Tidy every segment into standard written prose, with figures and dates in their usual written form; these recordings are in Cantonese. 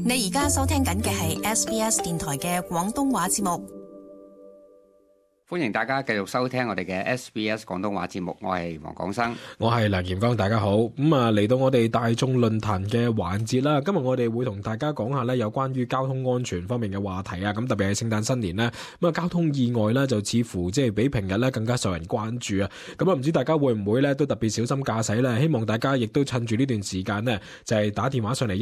你而家收聽緊嘅係 SBS 電台嘅廣東話節目。 歡迎大家繼續收聽我哋嘅 SBS 廣東話節目，我係黃廣生， 我係梁炎光，大家好。嚟到我哋大眾論壇嘅環節啦，今日我哋會同大家講下咧有關於交通安全方面嘅話題啊。咁特別係聖誕新年咧，交通意外咧就似乎即係比平日咧更加受人關注啊。唔知大家會唔會咧都特別小心駕駛咧？希望大家亦都趁住呢段時間呢，就係打電話上嚟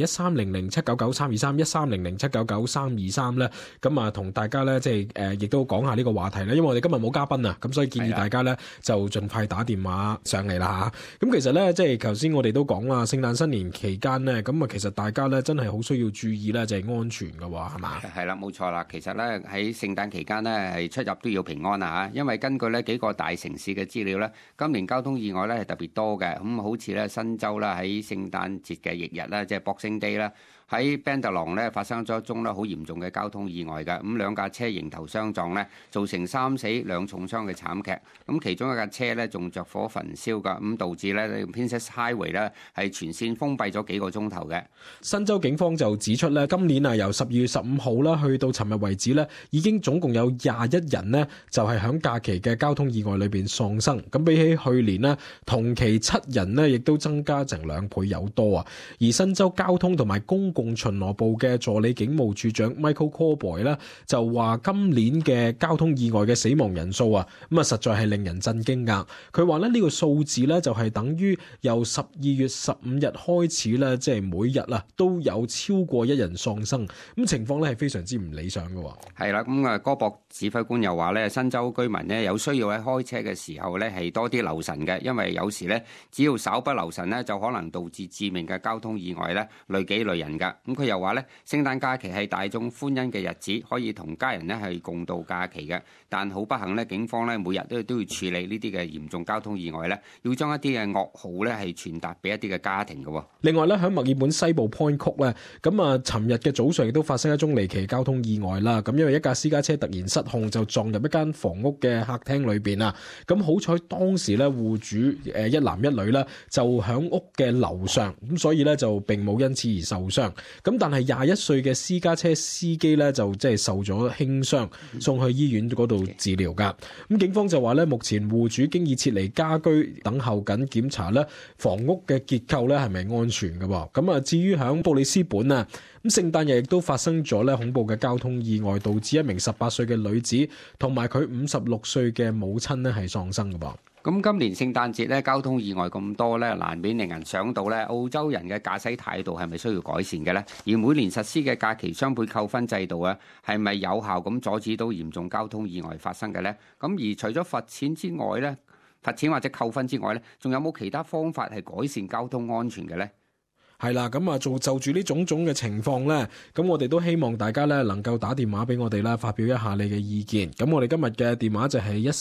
13007993231300799323咧，同大家咧即係亦都講下呢個話題咧，因為我哋今日冇嘉賓啊，咁所以建議大家咧就盡快打電話上嚟啦嚇。咁其實咧即係頭先我哋都講啦，聖誕新年期間咧，其實大家咧真係好需要注意咧，就係安全㗎喎，係嘛？係啦， 冇錯啦。其實咧喺聖誕期間咧係出入都要平安啊嚇，因為根據呢幾個大城市嘅資料咧，今年交通意外咧係特別多嘅。咁好似咧新州啦喺聖誕節嘅翌日啦，即係 Boxing Day 啦。喺 Bendalong 咧發生咗一宗咧好嚴重嘅交通意外嘅，咁兩架車迎頭相撞咧，造成3死2重傷嘅慘劇。咁其中一架車咧仲着火焚燒㗎，咁導致咧 Princess Highway 咧係全線封閉咗幾個鐘頭嘅。 新州警方就指出咧，今年由12月15號啦去到尋日為止咧，已經總共有21人呢就係響假期嘅交通意外裏邊喪生。咁比起去年呢，同期7人呢亦都增加成2倍有多啊。而新州交通同埋公共巡邏部嘅助理警務處長 Michael Corboy 咧就話今年嘅交通意外嘅死亡人數實在係令人震驚㗎。佢話咧呢個數字咧就係等於由12月15日開始咧，即係每日都有超過1人喪生，咁情況咧係非常之唔理想嘅。 係啦，咁戈博指揮官又話咧，新州居民咧有需要喺開車嘅時候咧係多啲留神嘅，因為有時咧只要稍不留神咧就可能導致致命嘅交通意外咧，累己累人㗎。咁佢又話咧，聖誕假期係大眾歡欣嘅日子，可以同家人咧係共度假期嘅。但好不幸咧，警方咧每日都要處理呢啲嘅嚴重交通意外咧，要將一啲嘅噩耗咧係傳達俾一啲嘅家庭嘅。 另外咧，喺墨爾本西部 Point Cook 咧，尋日嘅早上亦都發生一宗離奇交通意外啦。咁因為一架私家車突然失控，就撞入一間房屋嘅客廳裏邊啊。咁好彩當時咧戶主一男一女咧就響屋嘅樓上，咁所以咧就並冇因此而受傷。咁但係21歲嘅私家車司機咧就即係受咗輕傷，送去醫院嗰度治療噶。咁警方就話咧，目前戶主經已撤離家居，等候緊檢查咧房屋嘅結構咧係咪安全嘅。咁至於響布里斯本啊，咁聖誕日亦都發生咗咧恐怖嘅交通意外，導致一名18歲嘅女子同埋佢56歲嘅母親咧係喪生嘅噃。 咁今年聖誕節咧交通意外咁多咧，難免令人想到咧澳洲人嘅駕駛態度係咪需要改善嘅咧？而每年實施嘅假期雙倍扣分制度啊，係咪有效咁阻止到嚴重交通意外發生嘅咧？咁而除咗罰錢之外咧，罰錢或者扣分之外咧，仲有冇其他方法係改善交通安全嘅咧？ 係啦，就住呢種種嘅情況咧，咁我哋都希望大家咧能夠打電話俾我哋啦，發表一下你嘅意見。咁我哋今日嘅電話就係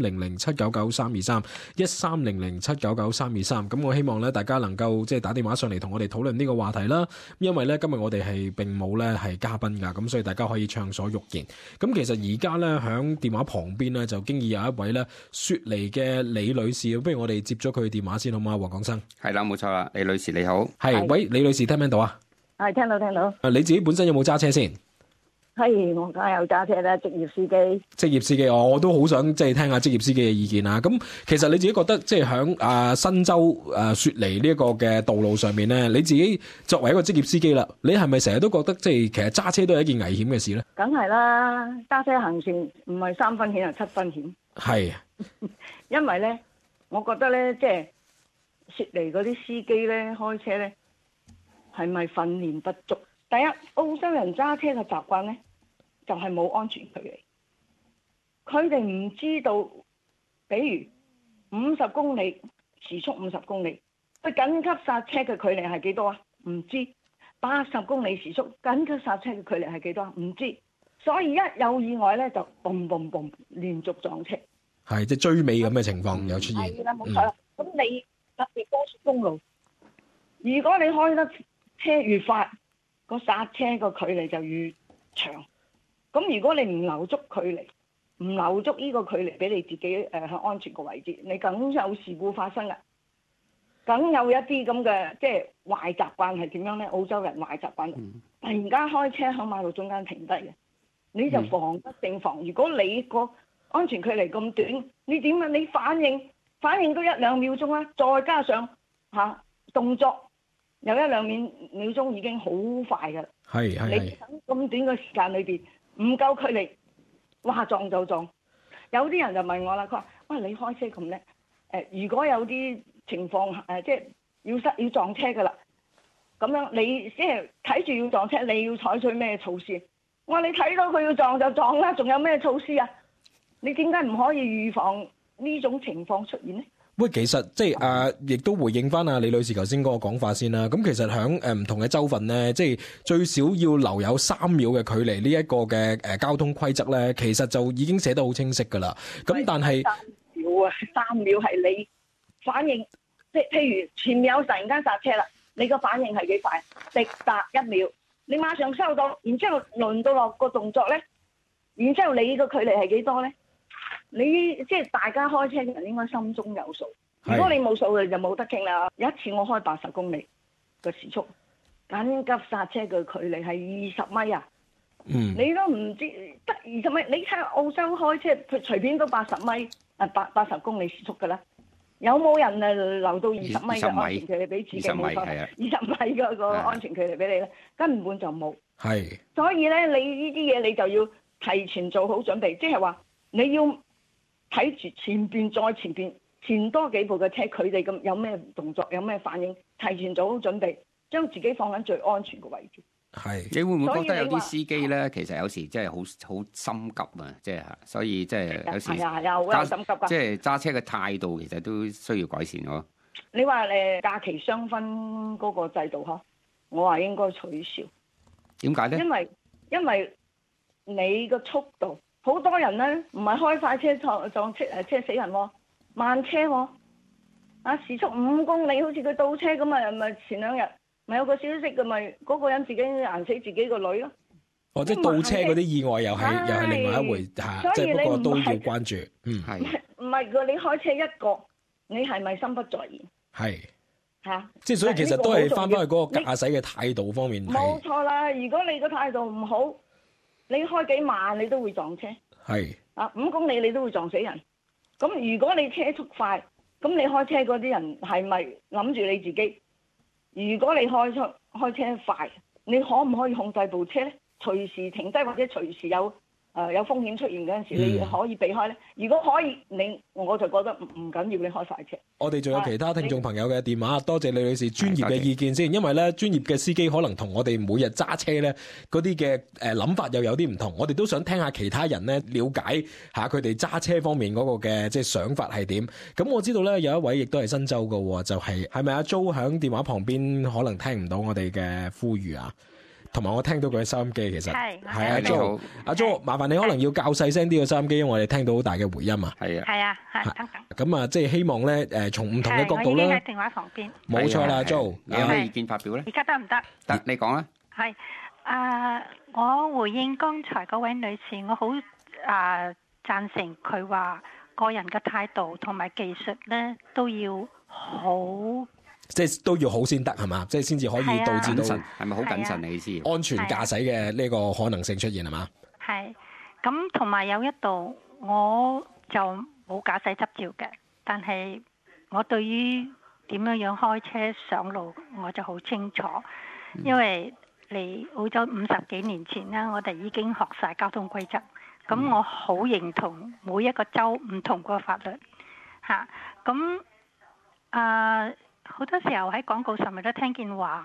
13007993231300799323。咁我希望咧大家能夠即係打電話上嚟同我哋討論呢個話題啦。因為咧今日我哋係並冇咧係嘉賓㗎，咁所以大家可以暢所欲言。咁其實而家咧響電話旁邊咧就經已有一位咧雪梨嘅李女士，不如我哋接咗佢電話先好嗎？黃廣生。 係啦，冇錯啦，李女士你好。 係。喂，李女士聽唔聽到啊？ 係聽到。 你自己本身有冇揸車先？ 係，我梗係有揸車啦，職業司機。職業司機，我都好想即係聽下職業司機嘅意見啊！咁其實你自己覺得即係響新州雪梨呢一個嘅道路上面咧，你自己作為一個職業司機啦，你係咪成日都覺得即係其實揸車都係一件危險嘅事咧？ 梗係啦，揸車行船唔係3分險係7分險。係，因為咧，我覺得咧，即係雪梨嗰啲司機咧開車咧。係咪訓練不足？第一，澳洲人揸車嘅習慣呢，就係冇安全距離。佢哋唔知道，比如50公里時速50公里，佢緊急剎車嘅距離係幾多啊？唔知。80公里時速緊急剎車嘅距離係幾多啊？唔知。所以一有意外呢，就嘣嘣嘣連續撞車。係即係追尾咁嘅情況有出現。係啦，冇錯啦。咁你特別高速公路，如果你開得車越快，個剎車個距離就越長。咁如果你唔留足距離，唔留足呢個距離俾你自己喺安全個位置，你梗有事故發生㗎。梗有一啲咁嘅即係壞習慣係點樣咧？澳洲人壞習慣突然間開車喺馬路中間停低嘅，你就防不勝防。如果你個安全距離咁短，你點啊？你反應都1-2秒鐘啦，再加上動作有1-2秒鐘已經好快噶啦。係。你喺咁短嘅時間裏邊唔夠距離，哇撞就撞。有啲人就問我啦，佢話：喂，你開車咁叻，如果有啲情況即係要撞車噶啦，咁樣你即係睇住要撞車，你要採取咩措施？我話你睇到佢要撞就撞啦，仲有咩措施啊？你點解唔可以預防呢種情況出現呢？ 喂，其實即係亦都回應翻李女士頭先嗰個講法先啦。咁其實喺唔同嘅州份咧，即係最少要留有3秒嘅距離呢一個嘅交通規則咧，其實就已經寫得好清晰噶啦。咁但係3秒係你反應，即係譬如前面有突然間剎車啦，你個反應係幾快？直達1秒，你馬上收到，然之後輪到落個動作咧，然之後你個距離係幾多咧？你即係大家開車嘅人應該心中有數。如果你冇數嘅就冇得傾啦。有一次我開80公里嘅時速，緊急剎車嘅距離係20米啊！你都唔知得20米，你睇澳洲開車佢隨便都80米80公里時速㗎啦。有冇人留到20米嘅安全距離俾自己？冇錯，20米嘅個安全距離俾你咧，根本就冇。係。所以咧，你呢啲嘢你就要提前做好準備，即係話你要睇住前邊再前邊前多幾步嘅車，佢哋咁有咩動作有咩反應，提前做好準備，將自己放喺最安全嘅位置。係，你會唔會覺得有啲司機咧，其實有時真係好心急啊，即係所以即係有時有心急㗎，即係揸車嘅態度其實都需要改善咯。你話假期雙分嗰個制度嗬，我話應該取消。點解咧？因為你個速度。好多人咧，唔係開快車撞車死人喎，慢車喎，時速5公里，好似佢倒車咁啊！咪前2日咪有個消息嘅，咪嗰個人自己硬死自己個女咯。哦，即係倒車嗰啲意外又係另外一回嚇，即係不過都要關注。係。唔係佢你開車一個，你係咪心不在焉？係。即係所以其實都係翻返去嗰個駕駛嘅態度方面。冇錯啦，如果你個態度唔好，你開幾慢你都會撞車，係5公里你都會撞死人。咁如果你車速快，咁你開車嗰啲人係咪諗住你自己？如果你開車快，你可唔可以控制部車咧？隨時停低或者隨時有風險出現嗰陣時，你可以避開咧。如果可以，我就覺得唔緊要你開快車。我哋仲有其他聽眾朋友嘅電話，多謝李女士專業嘅意見先。因為咧專業嘅司機可能同我哋每日揸車咧嗰啲嘅諗法又有啲唔同，我哋都想聽下其他人咧了解下佢哋揸車方面嗰個嘅即係想法係點。咁我知道咧有一位亦都係新州嘅，就係咪阿 Jo 響電話旁邊可能聽唔到我哋嘅呼籲啊？同埋我聽到佢嘅收音機，其實係阿 Jo，阿 Jo，麻煩你可能要較細聲啲嘅收音機，因為我哋聽到好大嘅回音啊。係啊，咁啊，即係希望咧，從唔同嘅角度啦。我已經喺電話旁邊。冇錯啦 ，Jo，有咩意見發表咧？而家得唔得？得，你講啦。係我回應剛才嗰位女士，我好贊成佢話個人嘅態度同埋技術咧都要好。即係都要好先得係嘛？即係先至可以導致到係咪好謹慎你意思？安全駕駛嘅呢個可能性出現係嘛？係。咁同埋有一度我就冇駕駛執照嘅，但係我對於點樣開車上路我就好清楚，因為嚟澳洲50幾年前啦，我哋已經學晒交通規則。咁我好認同每一個州唔同個法律嚇。咁好多時候喺廣告上面都聽見話，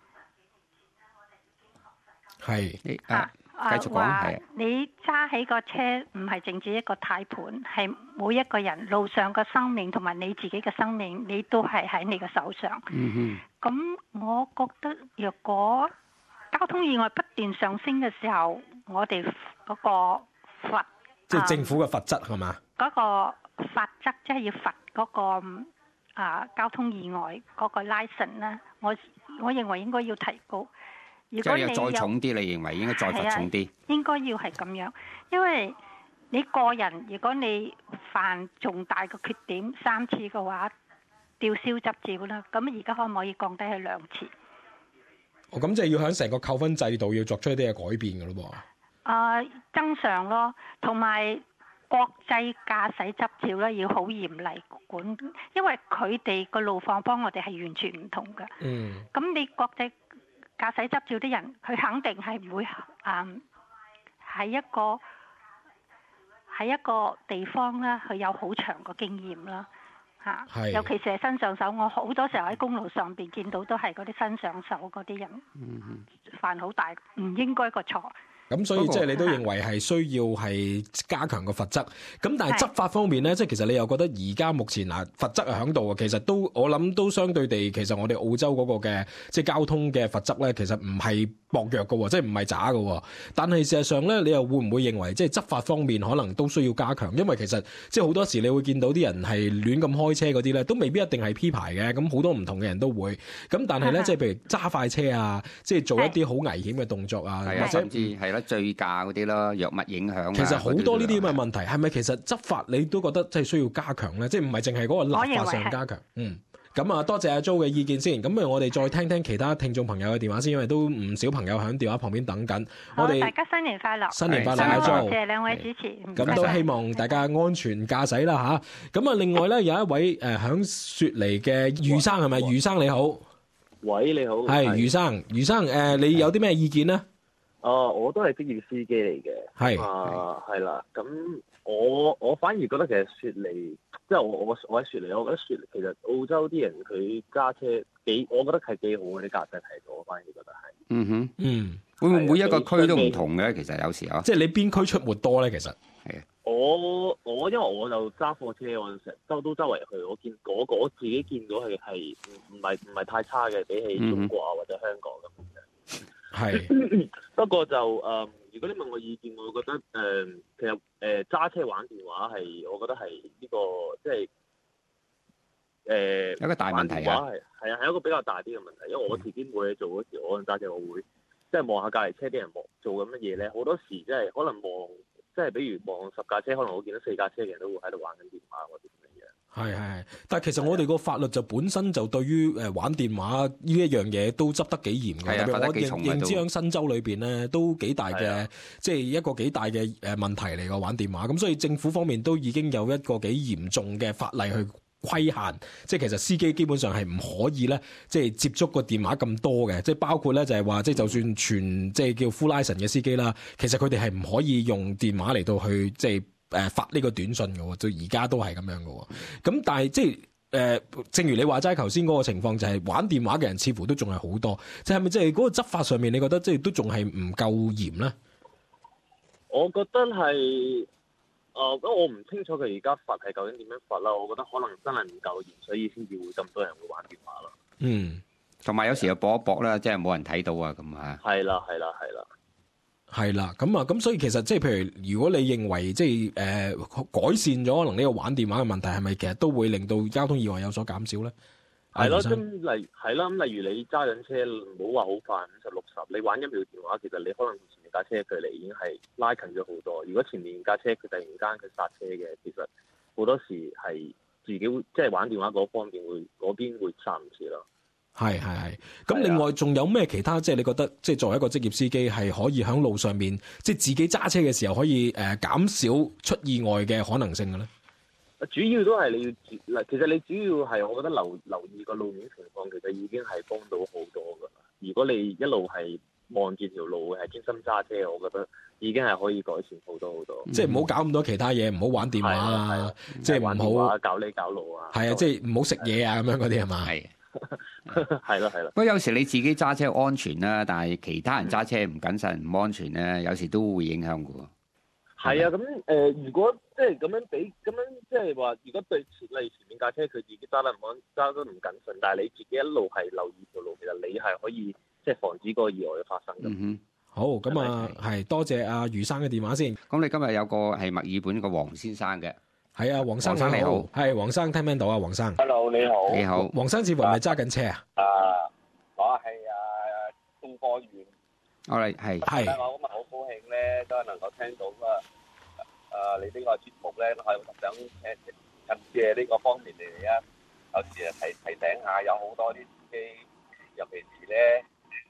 係繼續講係你揸起個車唔係淨止一個軚盤，係每一個人路上嘅生命同埋你自己嘅生命，你都係喺你嘅手上。咁我覺得若果交通意外不斷上升嘅時候，我哋嗰個罰即係政府嘅罰則係嘛？嗰個罰則即係要罰嗰個。交通意外嗰個 license 咧，我認為應該要提高。如果你再重啲，你認為應該再罰重啲？應該要係咁樣，因為你個人如果你犯重大嘅缺點3次嘅話，吊銷執照啦。咁而家可唔可以降低去2次？ 咁即係要喺成個扣分制度要作出一啲嘅改變㗎咯噃。 增上咯，同埋國際駕駛執照咧要好嚴厲管，因為佢哋個路況幫我哋係完全唔同嘅。咁你國際駕駛執照啲人，佢肯定係唔會喺一個地方啦，佢有好長個經驗啦。尤其是係新上手，我好多時候喺公路上邊見到都係嗰啲新上手嗰啲人犯好大唔應該個錯。 咁所以即係你都認為係需要係加強個罰則，咁但係執法方面咧，即係其實你又覺得而家目前罰則係喺度啊，其實都我諗都相對地，其實我哋澳洲嗰個嘅即係交通嘅罰則咧，其實唔係薄弱嘅，即係唔係渣嘅。但係事實上咧，你又會唔會認為即係執法方面可能都需要加強？因為其實即係好多時你會見到啲人係亂咁開車嗰啲咧，都未必一定係 P 牌嘅，咁好多唔同嘅人都會。咁但係咧，即係譬如揸快車啊，即係做一啲好危險嘅動作啊，或者甚至係醉駕嗰啲咯，藥物影響。其實好多呢啲咁嘅問題，係咪其實執法你都覺得即係需要加強咧？即係唔係淨係嗰個立法上加強？咁啊，多謝阿 Jo 嘅意見先。咁我哋再聽聽其他聽眾朋友嘅電話先，因為都唔少朋友喺電話旁邊等緊。我哋大家新年快樂！ 新年快樂，阿 Jo。 多謝兩位主持。 咁都希望大家安全駕駛啦吓。咁啊，另外咧有一位響雪梨嘅余生係咪？余生你好。 喂，你好。 係余生，余生你有啲咩意見呢？ 我都係職業司機嚟嘅。係。係啦。咁我反而覺得其實雪梨。即係我喺雪梨，我覺得雪梨其實澳洲啲人佢揸車我覺得係幾好嘅啲駕駛態度，我反而覺得係。 會唔會每一個區都唔同嘅？其實有時候， 即係你邊區出沒多咧？其實係我因為我就揸貨車，我成日都周圍去，我見我自己見到係唔係太差嘅，比起中國啊或者香港咁樣。 係。 不過就如果你問我意見，我覺得其實揸車玩電話係，我覺得係呢個即係一個大問題啊。 係一個比較大啲嘅問題，因為我自己冇嘢做嗰時，我揸車我會即係望下隔離車啲人做緊乜嘢咧。好多時即係可能望，即係比如望10架車，可能我見到4架車嘅人都會喺度玩緊電話嗰啲咁嘅嘢。係，但係其實我哋個法律就本身就對於玩電話呢一樣嘢都執得幾嚴嘅。 罰得幾重嘅都。 我認知喺新州裏邊咧都幾大嘅，即係一個幾大嘅問題嚟嘅玩電話。咁所以政府方面都已經有一個幾嚴重嘅法例去規限，即係其實司機基本上係唔可以咧，即係接觸個電話咁多嘅，即係包括咧就係話，即係就算全即係叫 full license 嘅司機啦，其實佢哋係唔可以用電話嚟到去即係發呢個短信嘅喎，到而家都係咁樣嘅喎。咁但係即係正如你話齋頭先嗰個情況，就係玩電話嘅人似乎都仲係好多，即係咪即係嗰個執法上面，你覺得即係都仲係唔夠嚴咧？ 我覺得係。咁我唔清楚佢而家罰係究竟點樣罰啦。我覺得可能真係唔夠嚴，所以先至會咁多人會玩電話啦。 同埋有時又搏一搏啦，即係冇人睇到啊咁啊。 係啦。 咁所以其實即係譬如，如果你認為即係改善咗可能呢個玩電話嘅問題，係咪其實都會令到交通意外有所減少咧？ 係咯，咁例如你揸緊車，唔好話好快50、60，你玩1秒電話，其實你可能同前面架車距離已經係拉近咗好多。如果前面架車佢突然間佢剎車嘅，其實好多時係自己即係玩電話嗰方面嗰邊會剎唔切咯。係。 咁另外仲有咩其他即係你覺得即係作為一個職業司機係可以喺路上面即係自己揸車嘅時候可以減少出意外嘅可能性嘅咧？ 主要都係你要其實你主要係我覺得留意個路面情況，其實已經係幫到好多噶啦。如果你一路係望住條路係專心揸車，我覺得已經係可以改善好多好多。 即係唔好搞咁多其他嘢，唔好玩電話啊，即係唔好搞呢搞路啊。 係啊，即係唔好食嘢啊咁樣嗰啲係嘛？ 係。 係咯。 不過有時你自己揸車安全啦，但係其他人揸車唔謹慎、唔安全咧，有時都會影響㗎喎。 係啊，咁如果即係咁樣即係話，如果對例如前面架車佢自己揸得唔謹慎，但係你自己一路係留意條路，其實你係可以即係防止個意外嘅發生嘅。 好，咁啊係多謝阿余生嘅電話先。 咁你今日有個係墨爾本個黃先生嘅。係啊，黃生你好。係黃生聽唔聽到啊？黃生。 Hello， 你好。 你好。 黃生似乎係咪揸緊車啊？ 我係送貨員。 我哋係。 我今日好高興咧，都係能夠聽到你呢個節目咧，我係想趁借呢個方面嚟啊，有時提醒下，有好多啲司機，尤其是咧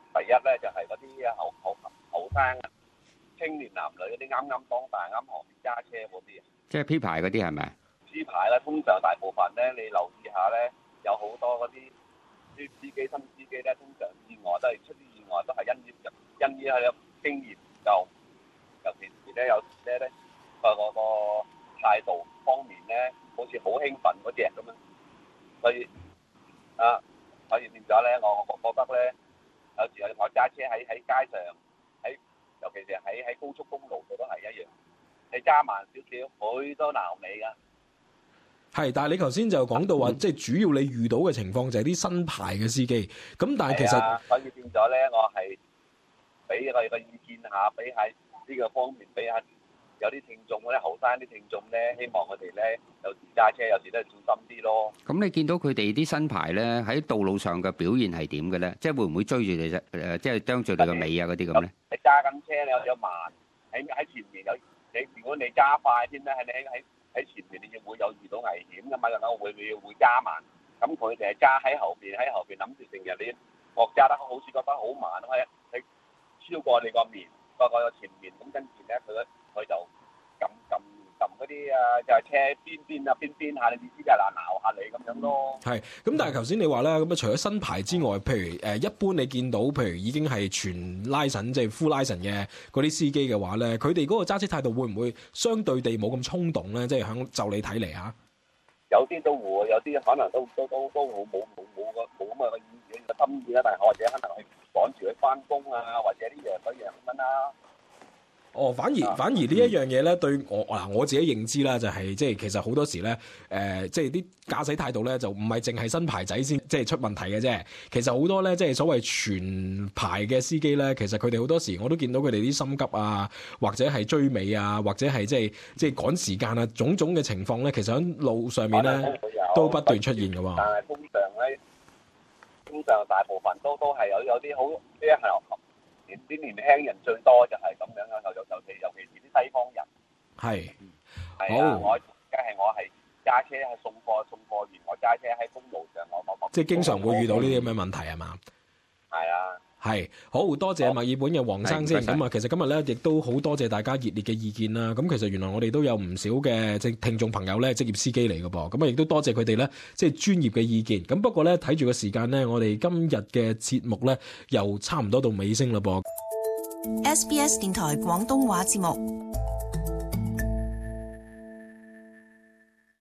第一咧就係嗰啲後生啊、青年男女嗰啲啱啱當大啱學揸車嗰啲啊， 即係 P 牌嗰啲係咪？ P 牌咧，通常大部分咧，你留意下咧，有好多嗰啲司機、新司機咧，通常意外都係出啲意外都係因於係經驗唔夠，尤其是咧有時咧個態度方面咧，好似好興奮嗰隻咁樣，所以變咗咧，我覺得咧，有時我揸車喺街上，尤其是喺高速公路度都係一樣，你揸慢少少，佢都鬧你㗎。 係，但係你頭先就講到話，即係主要你遇到嘅情況就係啲新牌嘅司機，咁但係其實所以變咗咧，我係俾個意見下，俾喺呢個方面俾下有啲聽眾咧，後生啲聽眾咧，希望佢哋咧有時揸車有時都係小心啲咯。咁你見到佢哋啲新牌咧喺道路上嘅表現係點嘅咧？即係會唔會追住你啫？即係啄住你個尾啊嗰啲咁咧？ 你揸緊車你有慢喺前面有你，如果你揸快啲咧，喺前面你會有遇到危險㗎嘛，咁會揸慢。咁佢哋係揸喺後邊諗住成日你我揸得好似覺得好慢，你超過你個面個前面，咁跟住咧佢就撳嗰啲就係車邊下，你意思就係鬧下你咁樣咯。 係，咁但係頭先你話咧，咁除咗新牌之外，譬如一般你見到譬如已經係全 license 即係 full license 嘅嗰啲司機嘅話咧，佢哋嗰個揸車態度會唔會相對地冇咁衝動咧？即係響就你睇嚟嚇， 有啲都會，有啲可能都冇咁嘅心意啦，但係或者可能係趕住去翻工啊，或者呢樣嗰樣咁樣啦。 反而呢一樣嘢咧，對我自己認知啦，就係即係其實好多時咧，即係啲駕駛態度咧，就唔係淨係新牌仔先即係出問題嘅啫。其實好多咧，即係所謂全牌嘅司機咧，其實佢哋好多時我都見到佢哋啲心急啊，或者係追尾啊，或者係即係趕時間啊，種種嘅情況咧，其實喺路上面咧都不斷出現嘅喎。 但係通常大部分都係有啲好即係啲年輕人最多就係咁樣啦，尤其是啲西方人。係，好。我係揸車係送貨員，我揸車喺公路上，我即係經常會遇到呢啲咁嘅問題係嘛？ 係啊。 係，好多謝墨爾本嘅黃生先。咁啊，其實今日咧亦都好多謝大家熱烈嘅意見啦。咁其實原來我哋都有唔少嘅即係聽眾朋友咧，職業司機嚟嘅噃。咁啊，亦都多謝佢哋咧，即係專業嘅意見。咁不過咧，睇住個時間咧，我哋今日嘅節目咧又差唔多到尾聲啦噃。 SBS 電台廣東話節目。